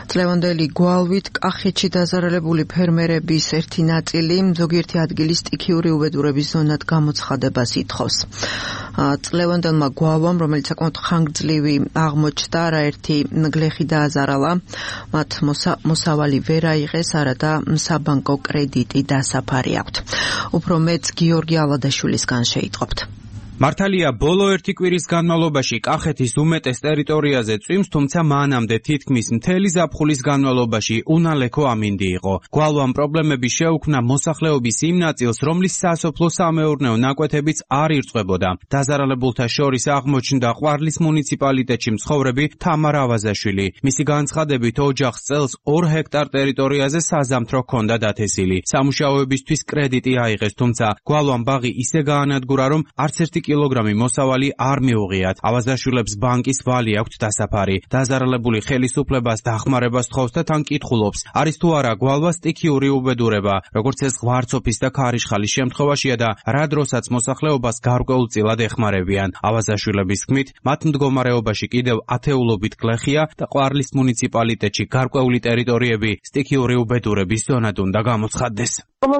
წლევანდელი გვალვით კახეთში დაზარალებული ფერმერების ერთი ნაწილი ზოგიერთი ადგილის სტიქიური უბედურების ზონად გამოცხადებას ითხოვს. წლევანდელმა გვალვამ, რომელიც საკმაოდ ხანგრძლივი აღმოჩნდა, არაერთი გლეხი დააზარალა, მათ მოსავალი ვერ აიღეს, არადა საბანკო კრედიტი დასაფარი აქვთ. უფრო მეც გიორგი ალადაშვილისგან შეიტყობთ. მართალია, ბოლო ერთი კვირის განმავლობაში კახეთის უმეტეს ტერიტორიაზე წვიმს, თუმცა მანამდე თითქმის მთელი ზაფხულის განმავლობაში უნალექო ამინდი იყო. გვალვამ პრობლემები შეუქმნა მოსახლეობის იმ ნაწილს, რომლის სასოფლო-სამეურნეო ნაკვეთებიც არ ირწყვებოდა. დაზარალებულთა შორის აღმოჩნდა ყვარლის მუნიციპალიტეტში მცხოვრები თამარ ავაზაშვილი. მისი განცხადებით, ოჯახს წელს 2 ჰექტარ ტერიტორიაზე საზამთრო ჰქონდა დათესილი. სამუშაოებისთვის კრედიტი აიღეს, თუმცა გვალვამ ბაღი ისე გაანადგურა, რომ არც ერთი კილოგრამი მოსავალი არ მიუღიათ. ავაზაშვილებს ბანკის ვალი აქვთ დასაფარი. დაზარალებული ხელისუფლებას დახმარებას თხოვს და თან კითხულობს, არის თუ არა გვალვა სტიქიური უბედურება, როგორც ეს ღვარცოფის და ქარიშხალის შემთხვევაშია და რა დროსაც მოსახლეობას გარკვეულწილად ეხმარებიან. ავაზაშვილების თქმით, მათ მდგომარეობაში კიდევ ათეულობით გლეხია და ყვარლის მუნიციპალიტეტში გარკვეული ტერიტორიები სტიქიური უბედურების ზონად უნდა გამოცხადდეს.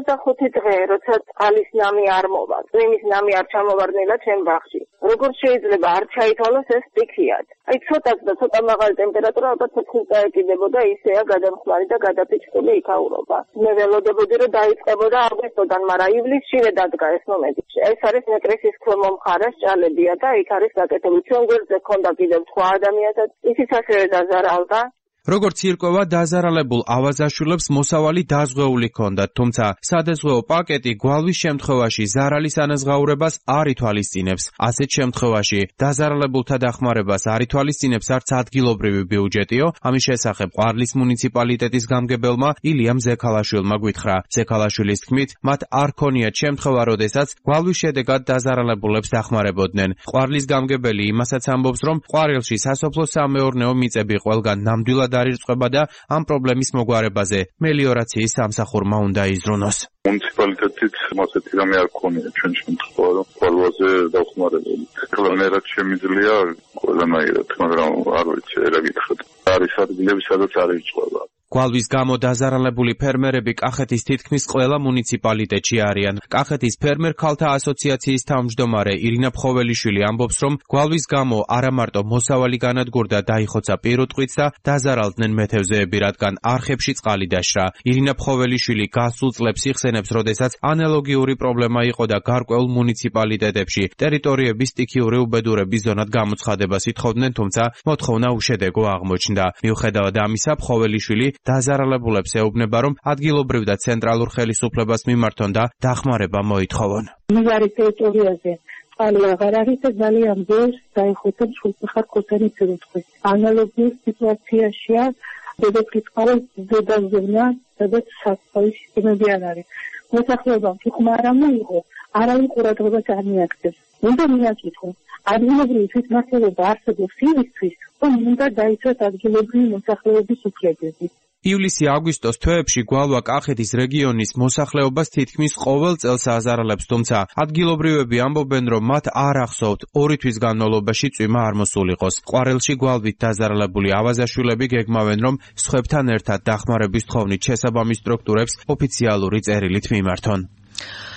55 დღე, როცა წყალის ნამი არ მოვა, წვიმის ნამი არ ჩამოვარდნილა ჩემ ბაღში. როგორ შეიძლება არ ჩაითვალოს ეს სტიქიად? ცოტაც და ცოტა მაღალი ტემპერატურა ალბათ ცეცხლს დაეკიდებოდა, ისეა გადამხმარი და გადაფიჭებული იქაურობა. მე ველოდებოდი, რომ დაიწყებოდა აგვისტოდან, მაგრამ ივლისშივე დადგა ეს მომენტი. ეს არის ნეკრესის ქვემო მხარეს ჭალებია და იქ არის გაკეთებული. ჩვენ გვერდზე ჰქონდა კიდევ სხვა ადამიანსაც, ისიც ასევე დაზარალდა. როგორც ირკვევა, დაზარალებულ ავაზაშვილებს მოსავალი დაზღვეული ჰქონდათ, თუმცა სადაზღვეო პაკეტი გვალვის შემთხვევაში ზარალის ანაზღაურებას არ ითვალისწინებს. ასეთ შემთხვევაში დაზარალებულთა დახმარებას არ ითვალისწინებს არც ადგილობრივი ბიუჯეტიო. ამის შესახებ ყვარლის მუნიციპალიტეტის გამგებელმა ილიამ ზექალაშვილმა გვითხრა. ზექალაშვილის თქმით, მათ არ ქონიათ შემთხვევა, როდესაც გვალვის შედეგად დაზარალებულებს დახმარებოდნენ. ყვარლის გამგებელი იმასაც ამბობს, რომ ყვარელში სასოფლო-სამეურნეო მიწები ყველგან ნამდვილად არ ირწყვება და ამ პრობლემის მოგვარებაზე მელიორაციის სამსახურმა უნდა იზრუნოს. მუნიციპალიტეტით ასეთი რამე არ ქონია ჩვენ შემთხვევა, რომ გვალვაზე დახმარებოდი. კლანერად შემიძლია ყველანაირად, მაგრამ არ ვიცი, რა გითხრათ. არის ადგილები, სადაც არ ირწყვება. გვალვის გამო დაზარალებული ფერმერები კახეთის თითქმის ყველა მუნიციპალიტეტში არიან. კახეთის ფერმერ ქალთა ასოციაციის თავმჯდომარე ირინა ფხოველიშვილი ამბობს, რომ გვალვის გამო არა მარტო მოსავალი განადგურდა, დაიხოცა პირუტყვიც და დაზარალდნენ მეთევზეები, რადგან არხებში წყალი დაშრა. ირინა ფხოველიშვილი გასულ წლებს იხსენებს, როდესაც ანალოგიური პრობლემა იყო და გარკვეულ მუნიციპალიტეტებში ტერიტორიების სტიქიური უბედურების ზონად გამოცხადებას ითხოვდნენ, თუმცა მოთხოვნა უშედეგო აღმოჩნდა. მიუხედავად ამისა, ფხოველიშვილი დაზარალებულებს ეუბნება, რომ ადგილობრივ და ცენტრალურ ხელისუფლებას მიმართონ და დახმარება მოითხოვონ. მეზარი ტერიტორიაზე წყალი აღარ არის და ძალიან ბევრს დაიხოცებს სულხარ ქოსანი პირუტყვი. ანალოგიურ სიტუაციაშია დედოფლის წყარის ზედაზონა, სადაც სასწავლის სისტემები არ არის. მოსახლეობამ თუ ხმა არ მოიღო, არავინ ყურადღებას არ მიაქცევს. უნდა მიაკითხოს, ადგილობრივი თვითმმართველობა არსებობს იმისთვის, რომ უნდა დაიცვას ადგილობრივი მოსახლეობის უფლებები. ივლისი-აგვისტოს თვეებში გვალვა კახეთის რეგიონის მოსახლეობას თითქმის ყოველ წელს აზარალებს, თუმცა ადგილობრივები ამბობენ, რომ მათ არ ახსოვთ 2 თვის განმავლობაში წვიმა არ მოსულიყოს. ყვარელში გვალვით დაზარალებული ავაზაშვილები გეგმავენ, რომ სხვებთან ერთად დახმარების თხოვნით შესაბამის სტრუქტურებს ოფიციალური წერილით მიმართონ.